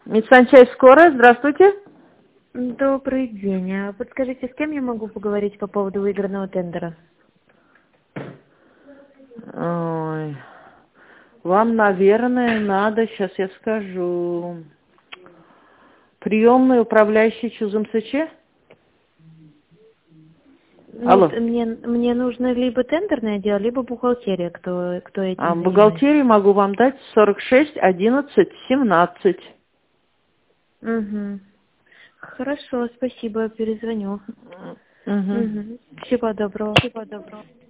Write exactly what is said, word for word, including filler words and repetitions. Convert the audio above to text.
Медсанчасть скорая, здравствуйте. Добрый день. А подскажите, с кем я могу поговорить по поводу выигранного тендера? Ой. Вам, наверное, надо, сейчас я скажу, приемный управляющий ЧУЗ МСЧ? Алло. Нет, мне, мне нужно либо тендерное дело, либо бухгалтерия, кто, кто А, этим занимается. бухгалтерию могу вам дать сорок шесть одиннадцать семнадцать. Угу. Хорошо, спасибо, перезвоню. Угу. Угу. Всего доброго. Всего доброго.